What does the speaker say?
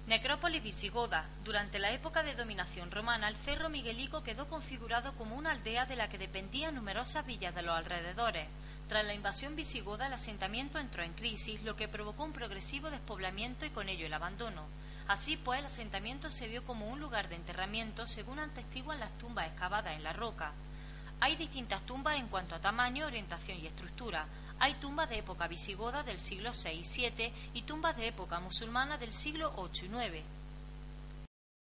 Necrópolis visigoda. Durante la época de dominación romana, el Cerro Miguelico quedó configurado como una aldea de la que dependían numerosas villas de los alrededores. Tras la invasión visigoda, el asentamiento entró en crisis, lo que provocó un progresivo despoblamiento y con ello el abandono. Así pues, el asentamiento se vio como un lugar de enterramiento, según atestiguan las tumbas excavadas en la roca. Hay distintas tumbas en cuanto a tamaño, orientación y estructura. Hay tumbas de época visigoda del siglo VI y VII y tumbas de época musulmana del siglo VIII y IX.